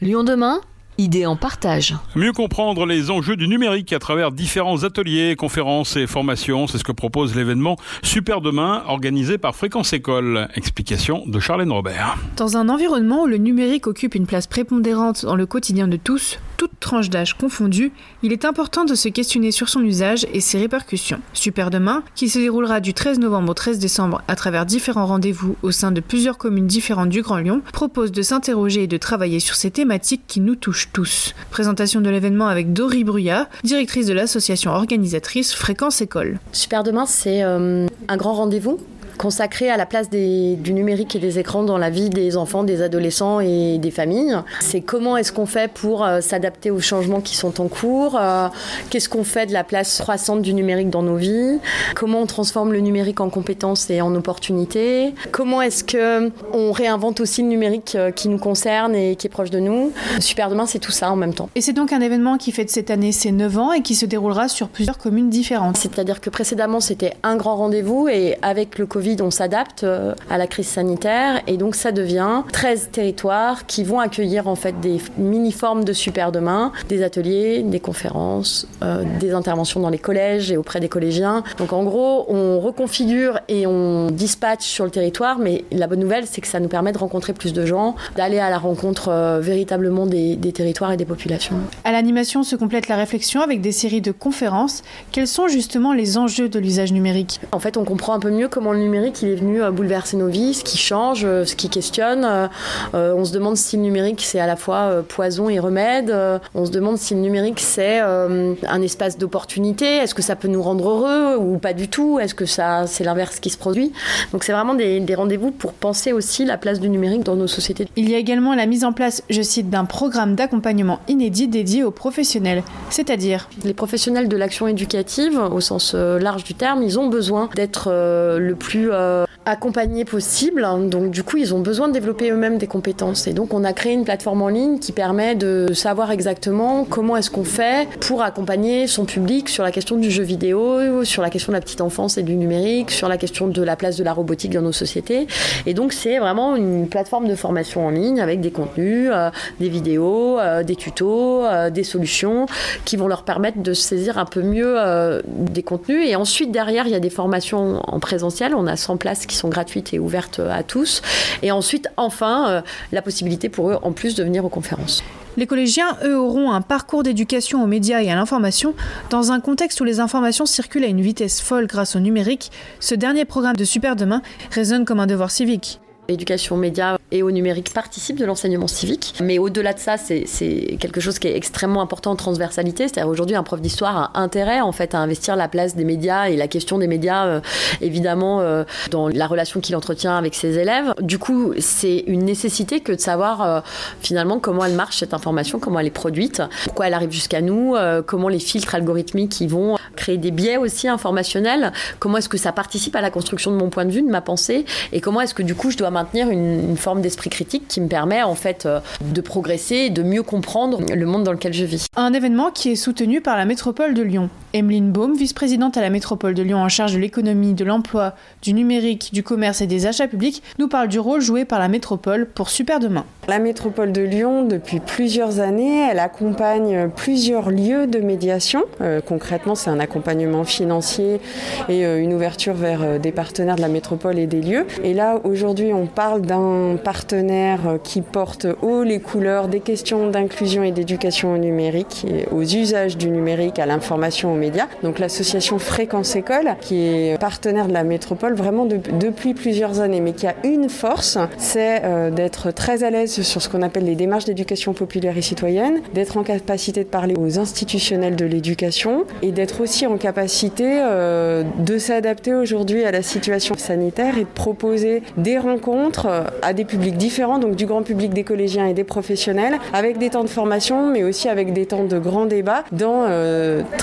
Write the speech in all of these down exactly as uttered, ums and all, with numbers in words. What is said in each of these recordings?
Lyon demain, idées en partage. Mieux comprendre les enjeux du numérique à travers différents ateliers, conférences et formations, c'est ce que propose l'événement Super Demain, organisé par Fréquence École. Explication de Charlène Robert. Dans un environnement où le numérique occupe une place prépondérante dans le quotidien de tous, toutes tranches d'âge confondues, il est important de se questionner sur son usage et ses répercussions. Super Demain, qui se déroulera du treize novembre au treize décembre à travers différents rendez-vous au sein de plusieurs communes différentes du Grand Lyon, propose de s'interroger et de travailler sur ces thématiques qui nous touchent tous. Présentation de l'événement avec Dory Bruyat, directrice de l'association organisatrice Fréquence École. Super Demain, c'est euh, un grand rendez-vous consacré à la place des, du numérique et des écrans dans la vie des enfants, des adolescents et des familles. C'est comment est-ce qu'on fait pour euh, s'adapter aux changements qui sont en cours, euh, qu'est-ce qu'on fait de la place croissante du numérique dans nos vies, comment on transforme le numérique en compétences et en opportunités, comment est-ce qu'on réinvente aussi le numérique euh, qui nous concerne et qui est proche de nous. Super Demain, c'est tout ça en même temps. Et c'est donc un événement qui fête cette année ses neuf ans et qui se déroulera sur plusieurs communes différentes. C'est-à-dire que précédemment, c'était un grand rendez-vous et avec le Covid, on s'adapte à la crise sanitaire et donc ça devient treize territoires qui vont accueillir en fait des mini-formes de Super Demain, des ateliers, des conférences, euh, des interventions dans les collèges et auprès des collégiens. Donc en gros, on reconfigure et on dispatche sur le territoire, mais la bonne nouvelle, c'est que ça nous permet de rencontrer plus de gens, d'aller à la rencontre euh, véritablement des, des territoires et des populations. À l'animation se complète la réflexion avec des séries de conférences. Quels sont justement les enjeux de l'usage numérique ? En fait, on comprend un peu mieux comment le numérique il est venu bouleverser nos vies, ce qui change, ce qui questionne. Euh, on se demande si le numérique c'est à la fois poison et remède. Euh, on se demande si le numérique c'est euh, un espace d'opportunité. Est-ce que ça peut nous rendre heureux ou pas du tout ? Est-ce que ça, c'est l'inverse qui se produit ? Donc c'est vraiment des, des rendez-vous pour penser aussi la place du numérique dans nos sociétés. Il y a également la mise en place, je cite, d'un programme d'accompagnement inédit dédié aux professionnels, c'est-à-dire les professionnels de l'action éducative, au sens large du terme, ils ont besoin d'être euh, le plus Euh, accompagnés possible. Donc du coup, ils ont besoin de développer eux-mêmes des compétences. Et donc, on a créé une plateforme en ligne qui permet de savoir exactement comment est-ce qu'on fait pour accompagner son public sur la question du jeu vidéo, sur la question de la petite enfance et du numérique, sur la question de la place de la robotique dans nos sociétés. Et donc, c'est vraiment une plateforme de formation en ligne avec des contenus, euh, des vidéos, euh, des tutos, euh, des solutions qui vont leur permettre de saisir un peu mieux euh, des contenus. Et ensuite, derrière, il y a des formations en présentiel. On a cent places qui sont gratuites et ouvertes à tous. Et ensuite, enfin, euh, la possibilité pour eux, en plus, de venir aux conférences. Les collégiens, eux, auront un parcours d'éducation aux médias et à l'information. Dans un contexte où les informations circulent à une vitesse folle grâce au numérique, ce dernier programme de Super Demain résonne comme un devoir civique. L'éducation aux médias et au numérique participe de l'enseignement civique. Mais au-delà de ça, c'est, c'est quelque chose qui est extrêmement important en transversalité. C'est-à-dire aujourd'hui, un prof d'histoire a intérêt en fait, à investir la place des médias et la question des médias, euh, évidemment, euh, dans la relation qu'il entretient avec ses élèves. Du coup, c'est une nécessité que de savoir euh, finalement comment elle marche, cette information, comment elle est produite, pourquoi elle arrive jusqu'à nous, euh, comment les filtres algorithmiques qui vont créer des biais aussi informationnels, comment est-ce que ça participe à la construction de mon point de vue, de ma pensée, et comment est-ce que du coup, je dois maintenir une, une forme d'esprit critique qui me permet en fait euh, de progresser et de mieux comprendre le monde dans lequel je vis. Un événement qui est soutenu par la métropole de Lyon. Emeline Baume, vice-présidente à la métropole de Lyon en charge de l'économie, de l'emploi, du numérique, du commerce et des achats publics, nous parle du rôle joué par la métropole pour Super Demain. La métropole de Lyon, depuis plusieurs années, elle accompagne plusieurs lieux de médiation. Euh, concrètement, c'est un accompagnement financier et euh, une ouverture vers euh, des partenaires de la métropole et des lieux. Et là, aujourd'hui, on parle d'un partenaire qui porte haut les couleurs des questions d'inclusion et d'éducation au numérique, et aux usages du numérique, à l'information, aux médias. Donc l'association Fréquence École, qui est partenaire de la métropole vraiment de, depuis plusieurs années, mais qui a une force, c'est euh, d'être très à l'aise sur ce qu'on appelle les démarches d'éducation populaire et citoyenne, d'être en capacité de parler aux institutionnels de l'éducation et d'être aussi en capacité euh, de s'adapter aujourd'hui à la situation sanitaire et de proposer des rencontres à des publics différents, donc du grand public, des collégiens et des professionnels, avec des temps de formation, mais aussi avec des temps de grands débats dans euh, treize territoires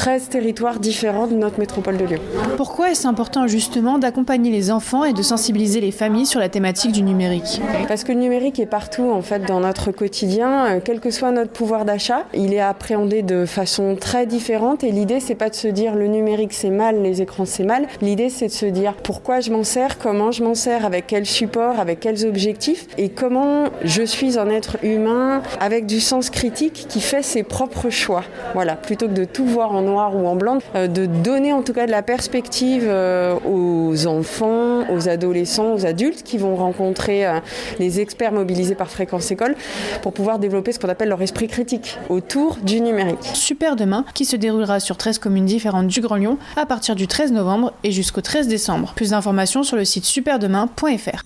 territoires différents de notre métropole de Lyon. Pourquoi est-ce important justement d'accompagner les enfants et de sensibiliser les familles sur la thématique du numérique ? Parce que le numérique est partout en fait dans notre quotidien, quel que soit notre pouvoir d'achat, il est appréhendé de façon très différente et l'idée c'est pas de se dire le numérique c'est mal, les écrans c'est mal, l'idée c'est de se dire pourquoi je m'en sers, comment je m'en sers, avec quel support, avec quels objectifs et comment je suis un être humain avec du sens critique qui fait ses propres choix. Voilà, plutôt que de tout voir en noir ou en blanc, euh, de donner en tout cas de la perspective euh, aux enfants, aux adolescents, aux adultes qui vont rencontrer euh, les experts mobilisés par Fréquence École pour pouvoir développer ce qu'on appelle leur esprit critique autour du numérique. Super Demain, qui se déroulera sur treize communes différentes du Grand Lyon à partir du treize novembre et jusqu'au treize décembre. Plus d'informations sur le site super demain point f r.